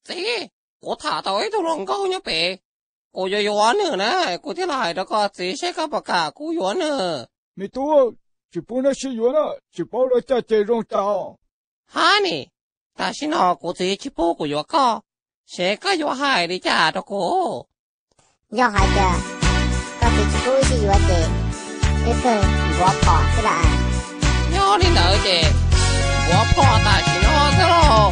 Chị, cô thả tới tôi lòng câu nhá bể. Cô cho yuan nữa nè, cô thế lại đó có chị sẽ có bà cả cô yuan nữa. Mày tua, chỉ bún nó xí yuan á, chỉ bao nó cha chơi rong chảo. Hả nè, ta xin họ cô chị chỉ bố của yuan có. Sẽ có yuan hai đi trả đó cô. do hai giờ có bị chú ý gì vậy chị cái cơ bỏ bỏ thế là Nhớ đi nợ chị. Bỏ bỏ ta xin họ thế rồi.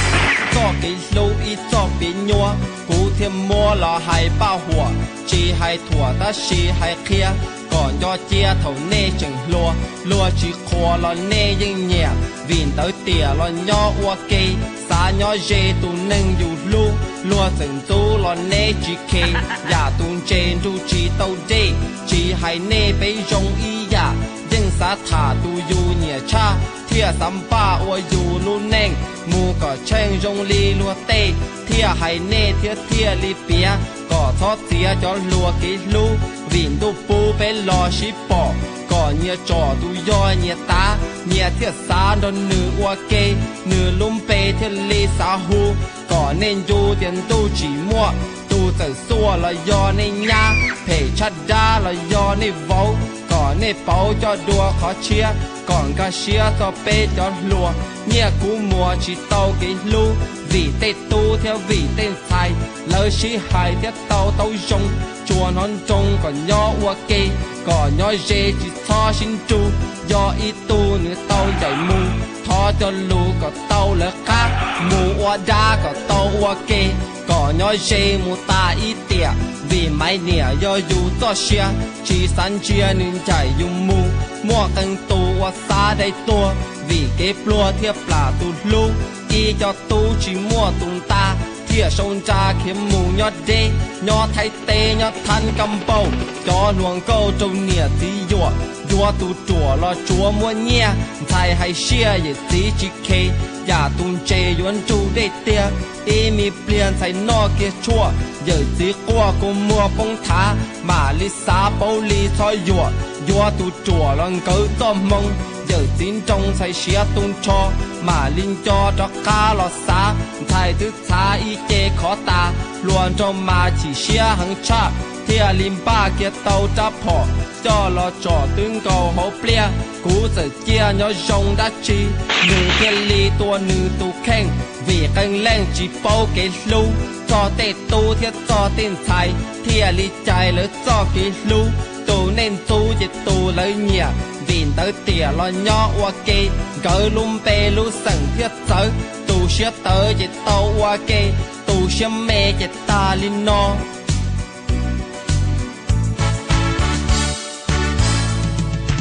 Cho cái lâu ít cho biến nhua cú thêm mua là hai bao hùa chỉ hai thua ta xì hai kia còn do chia thầu nê chừng lúa chỉ khoa là nê nhưng nhẹ vìn tới tỉa là nhỏ qua cây xa nhỏ dê tu nâng dù lúa từng tu là nê chỉ kê nhà tu trên tu chỉ tàu dê chỉ hai nê bấy rong y ya nhưng xa thả tu dù nhẹ cha thia sắm ba ua dù lu neng mu có chen rong li lúa tê thia hai nê thia li bia có thoát tia cho lúa cái lu vìn tu pu bé lo ship bỏ có nhẹ trò tu yo nhẹ ta nhẹ thia sa đòn nửa ua kê nửa lum bê thia li sa hu có nên du tiền tu chỉ mua tu tự xua là do nên nha phải chặt ra là do nên vấu có nên bao cho đua khó chia còn cả chia cho bê cho lúa nhẹ cú mùa chỉ tàu cái lu vì tê tu theo vì tên sai lỡ chỉ hai theo tàu rong chùa non trông còn nhỏ ua kê còn nhỏ dê chỉ cho xin chu do ít tu nữa tàu chạy mù thọ cho lù có tàu lỡ khác mù ua đa có tàu ua kê có nhỏ dê mù ta ít tiệt vì mấy nẻ do dù cho xe chỉ san chia nên chạy dùng mù mua cần tu ua xa đây tua vì cái plua thiệp là tu lu y cho tu chỉ mua tung ta thiệp sông cha kiếm mù nhót đê nhót thay tê nhót than cầm bầu cho luồng câu trong nĩa tí dùa tu chùa lo chúa mua nhẹ thay hay xia ye tí chỉ kê nhà tung chê yuan chu đê tia y mi plian thay no kia chua giờ tí qua cô mua bông thá mà li xa bao li thôi dùa tu chùa lần cỡ tôm mông giờ tin trong say xía tung cho mà linh cho cá lọt xa thay thức xa y chê khó ta luôn trong mà chỉ xía hằng cha thia lim ba kia tàu chấp họ cho lo trò tương cầu hậu plia cú giờ chia nhỏ rong đã chi nửa kia li tua nửa tu khen vì canh lên chỉ bao cái lu cho tê tu thiết cho tên thầy thia li chạy lỡ cho cái lu tu nên tu dịch tu lấy nhẹ vìn tới tỉa lo nhỏ qua kê gỡ lum bê lu sẵn thiết tới tu xếp tới dịch tàu qua kê tu xếp mê dịch ta linh no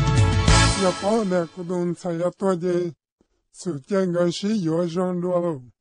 Giờ có nè cô đồn xài cho tôi đi sự chơi người sĩ dựa rong đua